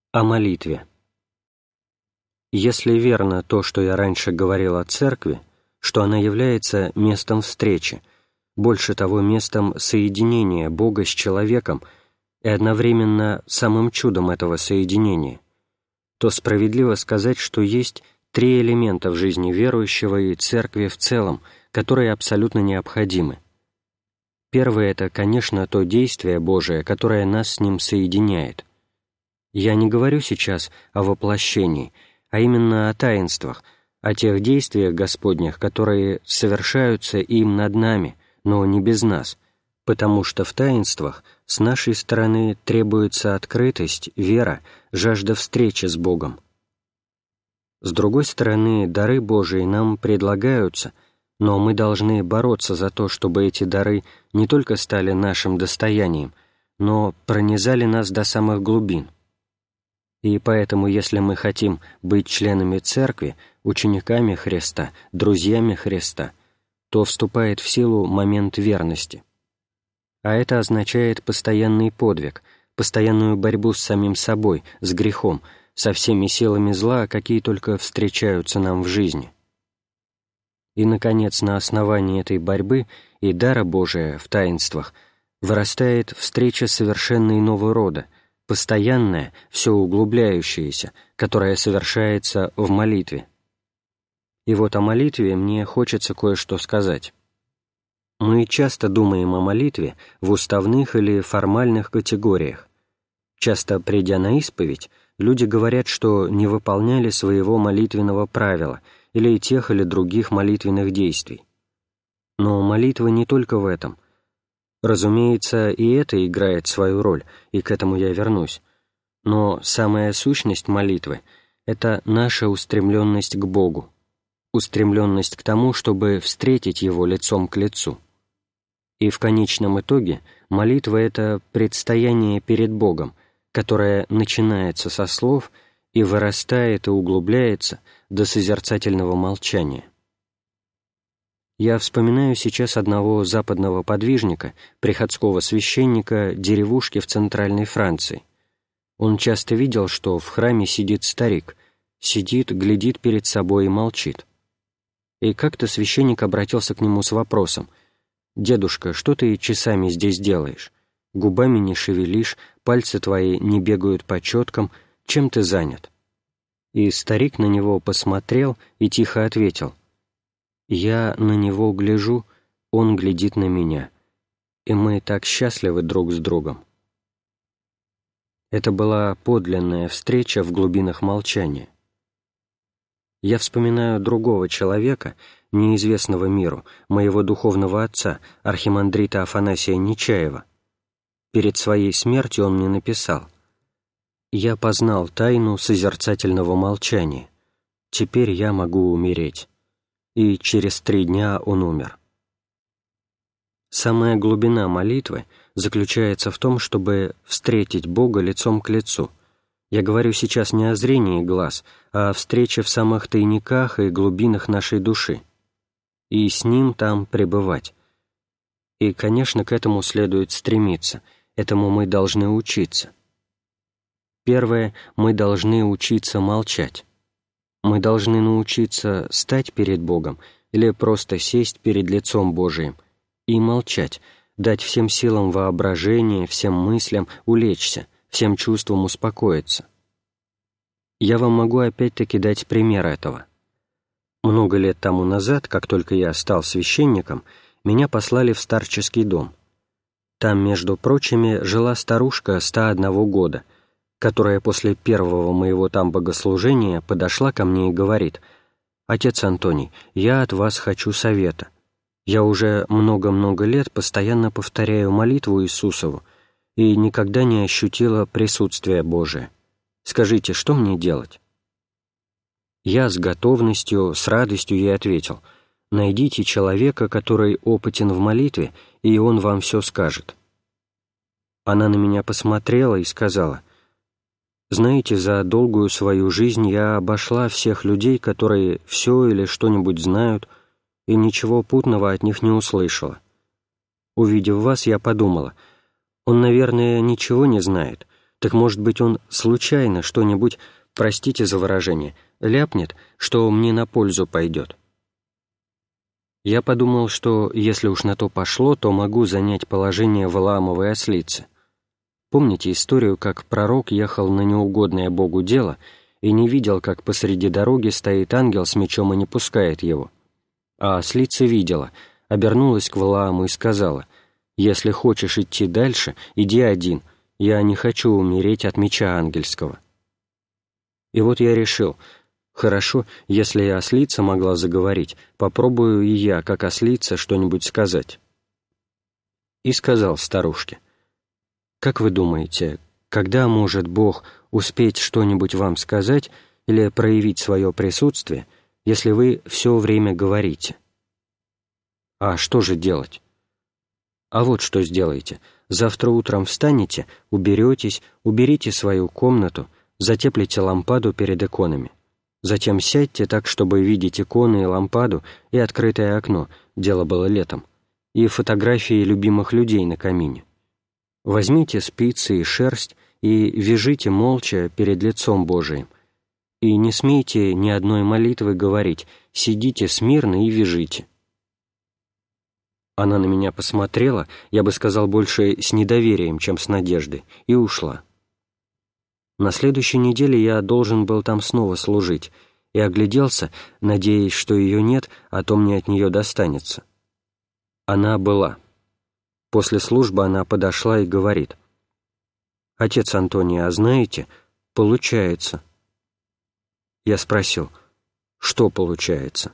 О молитве. Если верно то, что я раньше говорил о Церкви, что она является местом встречи, больше того, местом соединения Бога с человеком и одновременно самым чудом этого соединения, то справедливо сказать, что есть три элемента в жизни верующего и Церкви в целом, которые абсолютно необходимы. Первое — это, конечно, то действие Божие, которое нас с Ним соединяет. Я не говорю сейчас о воплощении, а именно о таинствах, о тех действиях Господних, которые совершаются им над нами, но не без нас, потому что в таинствах с нашей стороны требуется открытость, вера, жажда встречи с Богом. С другой стороны, дары Божии нам предлагаются, но мы должны бороться за то, чтобы эти дары не только стали нашим достоянием, но пронизали нас до самых глубин. И поэтому, если мы хотим быть членами Церкви, учениками Христа, друзьями Христа, то вступает в силу момент верности. А это означает постоянный подвиг, постоянную борьбу с самим собой, с грехом, со всеми силами зла, какие только встречаются нам в жизни. И, наконец, на основании этой борьбы и дара Божия в таинствах вырастает встреча совершенно иного рода, постоянная, все углубляющаяся, которая совершается в молитве. И вот о молитве мне хочется кое-что сказать. Мы часто думаем о молитве в уставных или формальных категориях. Часто, придя на исповедь, люди говорят, что не выполняли своего молитвенного правила или тех или других молитвенных действий. Но молитва не только в этом. Разумеется, и это играет свою роль, и к этому я вернусь. Но самая сущность молитвы — это наша устремленность к Богу, устремленность к тому, чтобы встретить Его лицом к лицу. И в конечном итоге молитва — это предстояние перед Богом, которое начинается со слов и вырастает и углубляется до созерцательного молчания. Я вспоминаю сейчас одного западного подвижника, приходского священника деревушки в Центральной Франции. Он часто видел, что в храме сидит старик, сидит, глядит перед собой и молчит. И как-то священник обратился к нему с вопросом: «Дедушка, что ты часами здесь делаешь? Губами не шевелишь, пальцы твои не бегают по четкам, чем ты занят?» И старик на него посмотрел и тихо ответил: «Я на него гляжу, он глядит на меня, и мы так счастливы друг с другом». Это была подлинная встреча в глубинах молчания. Я вспоминаю другого человека, неизвестного миру, моего духовного отца, архимандрита Афанасия Нечаева. Перед своей смертью он мне написал: «Я познал тайну созерцательного молчания. Теперь я могу умереть». И через 3 дня он умер. Самая глубина молитвы заключается в том, чтобы встретить Бога лицом к лицу. Я говорю сейчас не о зрении глаз, а о встрече в самых тайниках и глубинах нашей души. И с Ним там пребывать. И, конечно, к этому следует стремиться, этому мы должны учиться. Первое, мы должны учиться молчать. Мы должны научиться стать перед Богом или просто сесть перед лицом Божиим и молчать, дать всем силам воображения, всем мыслям улечься, всем чувствам успокоиться. Я вам могу опять-таки дать пример этого. Много лет тому назад, как только я стал священником, меня послали в старческий дом. Там, между прочими, жила старушка 101 года, которая после первого моего там богослужения подошла ко мне и говорит: «Отец Антоний, я от вас хочу совета. Я уже много-много лет постоянно повторяю молитву Иисусову и никогда не ощутила присутствия Божия. Скажите, что мне делать?» Я с готовностью, с радостью ей ответил: «Найдите человека, который опытен в молитве, и он вам все скажет». Она на меня посмотрела и сказала: «Знаете, за долгую свою жизнь я обошла всех людей, которые все или что-нибудь знают, и ничего путного от них не услышала. Увидев вас, я подумала: он, наверное, ничего не знает, Так, может быть, он случайно что-нибудь, простите за выражение, ляпнет, что мне на пользу пойдет. Я подумал, что если уж на то пошло, то могу занять положение Валаамовой ослицы. Помните историю, как пророк ехал на неугодное Богу дело и не видел, как посреди дороги стоит ангел с мечом и не пускает его? А ослица видела, обернулась к Валааму и сказала: «Если хочешь идти дальше, иди один, я не хочу умереть от меча ангельского». И вот я решил: хорошо, если и ослица могла заговорить, попробую и я, как ослица, что-нибудь сказать. И сказал старушке: «Как вы думаете, когда может Бог успеть что-нибудь вам сказать или проявить свое присутствие, если вы все время говорите?» «А что же делать?» «А вот что сделайте. Завтра утром встанете, уберетесь, уберите свою комнату, затеплите лампаду перед иконами. Затем сядьте так, чтобы видеть иконы и лампаду, и открытое окно, дело было летом, и фотографии любимых людей на камине. Возьмите спицы и шерсть и вяжите молча перед лицом Божиим. И не смейте ни одной молитвы говорить, сидите смирно и вяжите». Она на меня посмотрела, я бы сказал, больше с недоверием, чем с надеждой, и ушла. На следующей неделе я должен был там снова служить, и огляделся, надеясь, что ее нет, а то мне от нее достанется. Она была. После службы она подошла и говорит: «Отец Антоний, а знаете, получается». Я спросил: «Что получается?»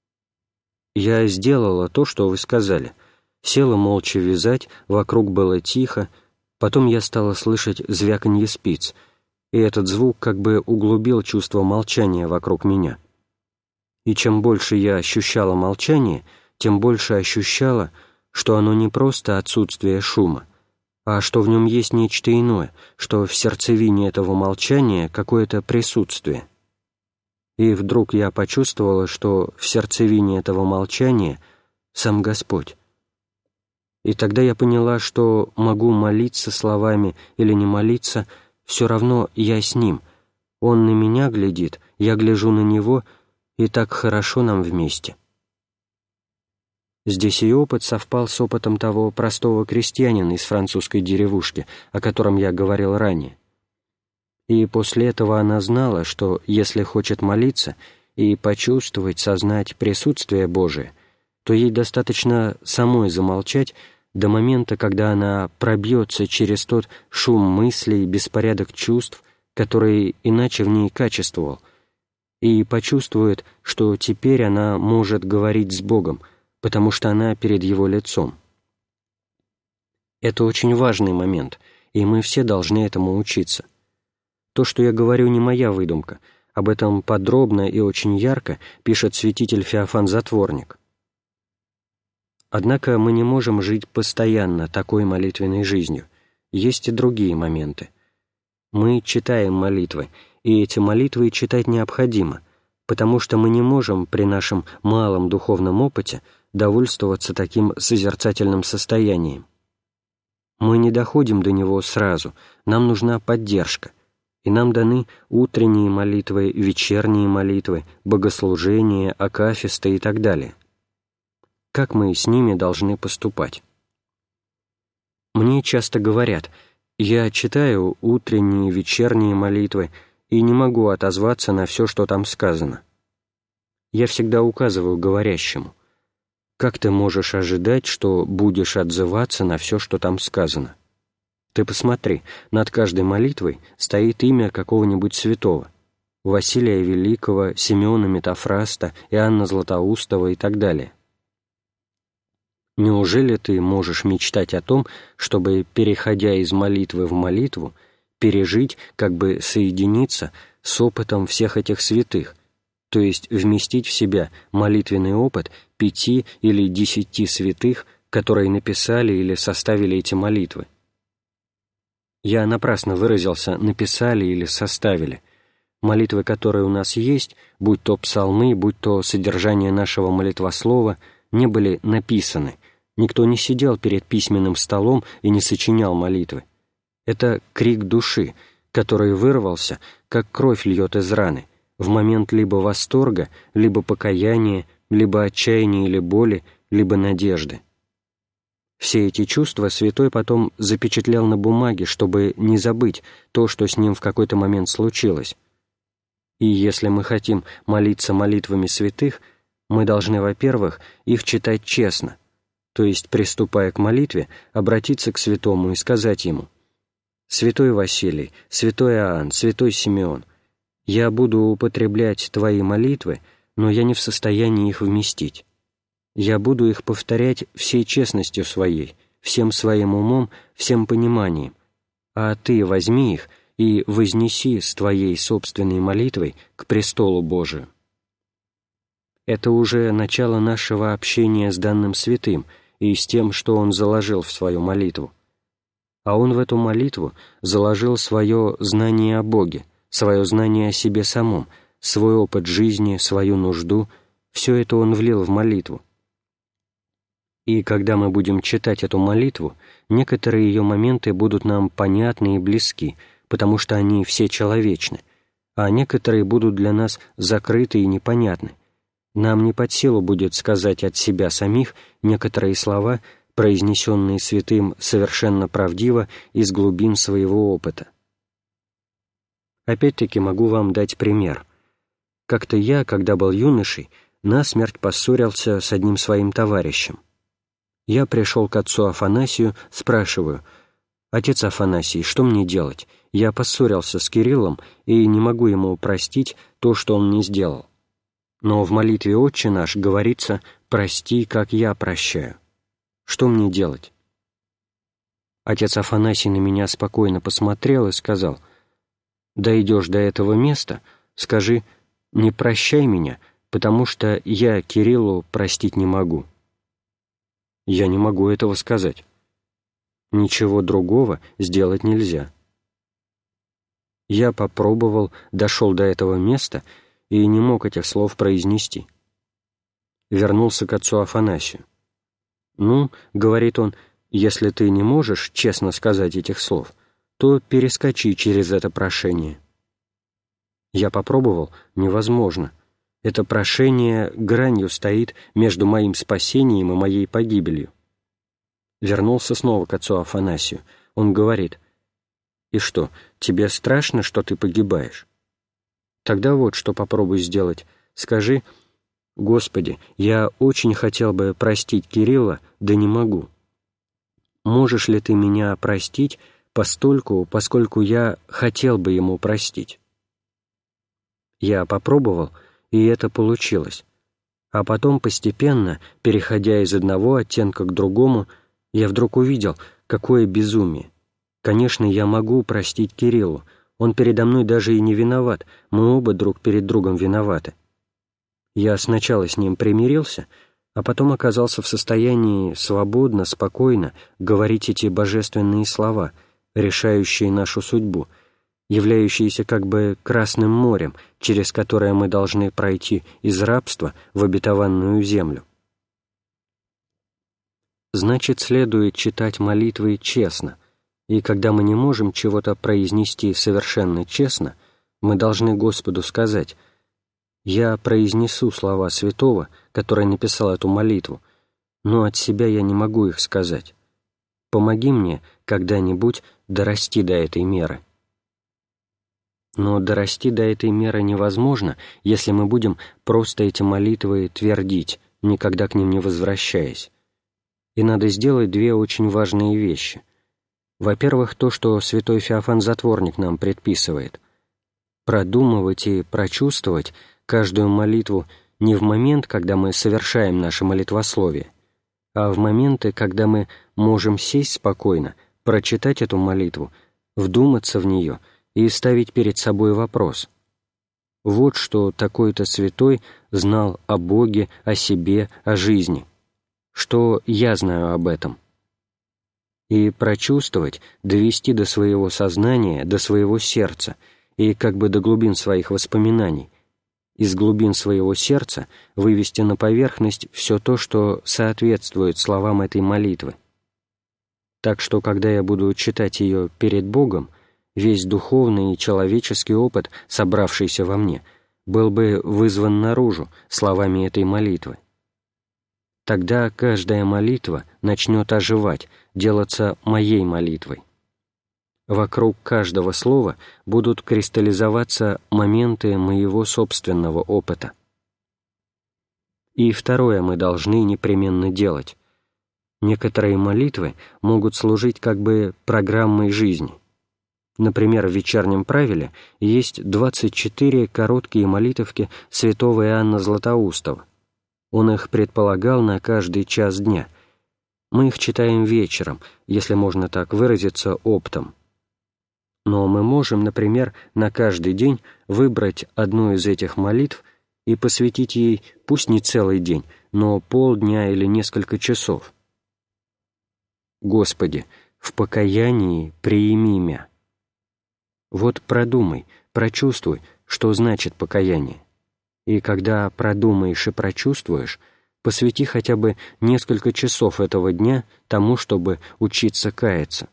«Я сделала то, что вы сказали. Села молча вязать, вокруг было тихо, потом я стала слышать звяканье спиц, и этот звук как бы углубил чувство молчания вокруг меня. И чем больше я ощущала молчание, тем больше ощущала, что оно не просто отсутствие шума, а что в нем есть нечто иное, что в сердцевине этого молчания какое-то присутствие. И вдруг я почувствовала, что в сердцевине этого молчания сам Господь. И тогда я поняла, что могу молиться словами или не молиться, все равно я с Ним. Он на меня глядит, я гляжу на Него, и так хорошо нам вместе. Здесь и опыт совпал с опытом того простого крестьянина из французской деревушки, о котором я говорил ранее. И после этого она знала, что если хочет молиться и почувствовать, сознать присутствие Божие, то ей достаточно самой замолчать до момента, когда она пробьется через тот шум мыслей, беспорядок чувств, который иначе в ней качествовал, и почувствует, что теперь она может говорить с Богом, потому что она перед Его лицом. Это очень важный момент, и мы все должны этому учиться. То, что я говорю, не моя выдумка. Об этом подробно и очень ярко пишет святитель Феофан Затворник. Однако мы не можем жить постоянно такой молитвенной жизнью. Есть и другие моменты. Мы читаем молитвы, и эти молитвы читать необходимо, потому что мы не можем при нашем малом духовном опыте довольствоваться таким созерцательным состоянием. Мы не доходим до него сразу, нам нужна поддержка. И нам даны утренние молитвы, вечерние молитвы, богослужения, акафисты и так далее. Как мы с ними должны поступать? Мне часто говорят: я читаю утренние, вечерние молитвы и не могу отозваться на все, что там сказано. Я всегда указываю говорящему: как ты можешь ожидать, что будешь отзываться на все, что там сказано? Ты посмотри, над каждой молитвой стоит имя какого-нибудь святого: Василия Великого, Симеона Метафраста, Иоанна Златоустова и так далее. Неужели ты можешь мечтать о том, чтобы, переходя из молитвы в молитву, пережить, как бы соединиться с опытом всех этих святых, то есть вместить в себя молитвенный опыт 5 или 10 святых, которые написали или составили эти молитвы? Я напрасно выразился «написали» или «составили». Молитвы, которые у нас есть, будь то псалмы, будь то содержание нашего молитвослова, не были написаны. Никто не сидел перед письменным столом и не сочинял молитвы. Это крик души, который вырвался, как кровь льет из раны, в момент либо восторга, либо покаяния, либо отчаяния или боли, либо надежды. Все эти чувства святой потом запечатлел на бумаге, чтобы не забыть то, что с ним в какой-то момент случилось. И если мы хотим молиться молитвами святых, мы должны, во-первых, их читать честно, то есть, приступая к молитве, обратиться к святому и сказать ему: «Святой Василий, святой Иоанн, святой Симеон, я буду употреблять твои молитвы, но я не в состоянии их вместить. Я буду их повторять всей честностью своей, всем своим умом, всем пониманием, а ты возьми их и вознеси с твоей собственной молитвой к престолу Божию». Это уже начало нашего общения с данным святым и с тем, что он заложил в свою молитву. А он в эту молитву заложил свое знание о Боге, свое знание о себе самом, свой опыт жизни, свою нужду, все это он влил в молитву. И когда мы будем читать эту молитву, некоторые ее моменты будут нам понятны и близки, потому что они все человечны, а некоторые будут для нас закрыты и непонятны. Нам не под силу будет сказать от себя самих некоторые слова, произнесенные святым совершенно правдиво из глубин своего опыта. Опять-таки могу вам дать пример. Как-то я, когда был юношей, насмерть поссорился с одним своим товарищем. Я пришел к отцу Афанасию, спрашиваю: «Отец Афанасий, что мне делать? Я поссорился с Кириллом и не могу ему простить то, что он мне сделал. Но в молитве «Отче наш» говорится: «Прости, как я прощаю». Что мне делать?» Отец Афанасий на меня спокойно посмотрел и сказал: «Дойдешь до этого места, скажи: не прощай меня, потому что я Кириллу простить не могу». Я не могу этого сказать. Ничего другого сделать нельзя. Я попробовал, дошел до этого места и не мог этих слов произнести. Вернулся к отцу Афанасию. «Ну, — говорит он, — если ты не можешь честно сказать этих слов, то перескочи через это прошение». Я попробовал, невозможно. Это прошение гранью стоит между моим спасением и моей погибелью. Вернулся снова к отцу Афанасию. Он говорит: «И что, тебе страшно, что ты погибаешь? Тогда вот что попробуй сделать. Скажи: Господи, я очень хотел бы простить Кирилла, да не могу. Можешь ли ты меня простить поскольку я хотел бы ему простить?» Я попробовал, и это получилось. А потом, постепенно, переходя из одного оттенка к другому, я вдруг увидел, какое безумие. Конечно, я могу простить Кириллу, он передо мной даже и не виноват, мы оба друг перед другом виноваты. Я сначала с ним примирился, а потом оказался в состоянии свободно, спокойно говорить эти божественные слова, решающие нашу судьбу, являющиеся как бы Красным морем, через которое мы должны пройти из рабства в обетованную землю. Значит, следует читать молитвы честно, и когда мы не можем чего-то произнести совершенно честно, мы должны Господу сказать: «Я произнесу слова святого, который написал эту молитву, но от себя я не могу их сказать. Помоги мне когда-нибудь дорасти до этой меры». Но дорасти до этой меры невозможно, если мы будем просто эти молитвы твердить, никогда к ним не возвращаясь. И надо сделать две очень важные вещи. Во-первых, то, что святой Феофан Затворник нам предписывает: продумывать и прочувствовать каждую молитву не в момент, когда мы совершаем наше молитвословие, а в моменты, когда мы можем сесть спокойно, прочитать эту молитву, вдуматься в нее и ставить перед собой вопрос: вот что такой-то святой знал о Боге, о себе, о жизни. Что я знаю об этом? И прочувствовать, довести до своего сознания, до своего сердца и как бы до глубин своих воспоминаний, из глубин своего сердца вывести на поверхность все то, что соответствует словам этой молитвы. так что, когда я буду читать ее перед Богом, весь духовный и человеческий опыт, собравшийся во мне, был бы вызван наружу словами этой молитвы. Тогда каждая молитва начнет оживать, делаться моей молитвой. Вокруг каждого слова будут кристаллизоваться моменты моего собственного опыта. И второе мы должны непременно делать. Некоторые молитвы могут служить как бы программой жизни. Например, в вечернем правиле есть 24 короткие молитовки святого Иоанна Златоустова. Он их предполагал на каждый час дня. Мы их читаем вечером, если можно так выразиться, оптом. Но мы можем, например, на каждый день выбрать одну из этих молитв и посвятить ей пусть не целый день, но полдня или несколько часов. «Господи, в покаянии приими мя». Вот продумай, прочувствуй, что значит покаяние. И когда продумаешь и прочувствуешь, посвяти хотя бы несколько часов этого дня тому, чтобы учиться каяться.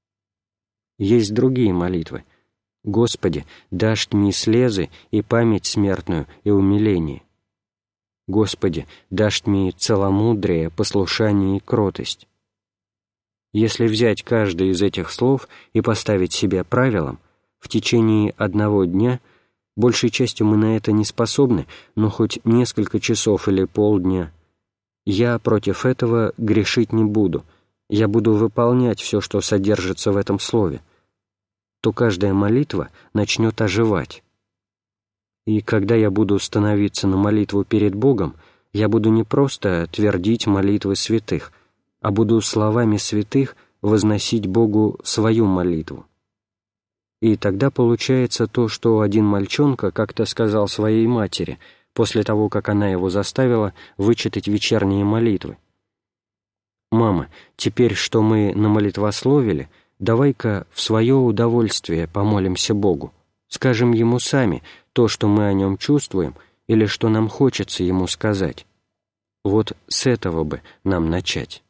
Есть другие молитвы. «Господи, дашь мне слезы и память смертную и умиление». «Господи, дашь мне целомудрие, послушание и кротость». Если взять каждое из этих слов и поставить себе правилом, в течение одного дня, большей частью мы на это не способны, но хоть несколько часов или полдня, я против этого грешить не буду, я буду выполнять все, что содержится в этом слове, то каждая молитва начнет оживать. И когда я буду становиться на молитву перед Богом, я буду не просто твердить молитвы святых, а буду словами святых возносить Богу свою молитву. И тогда получается то, что один мальчонка как-то сказал своей матери, после того, как она его заставила вычитать вечерние молитвы. «Мама, теперь, что мы намолитвословили, давай-ка в свое удовольствие помолимся Богу, скажем Ему сами то, что мы о Нем чувствуем или что нам хочется Ему сказать. Вот с этого бы нам начать».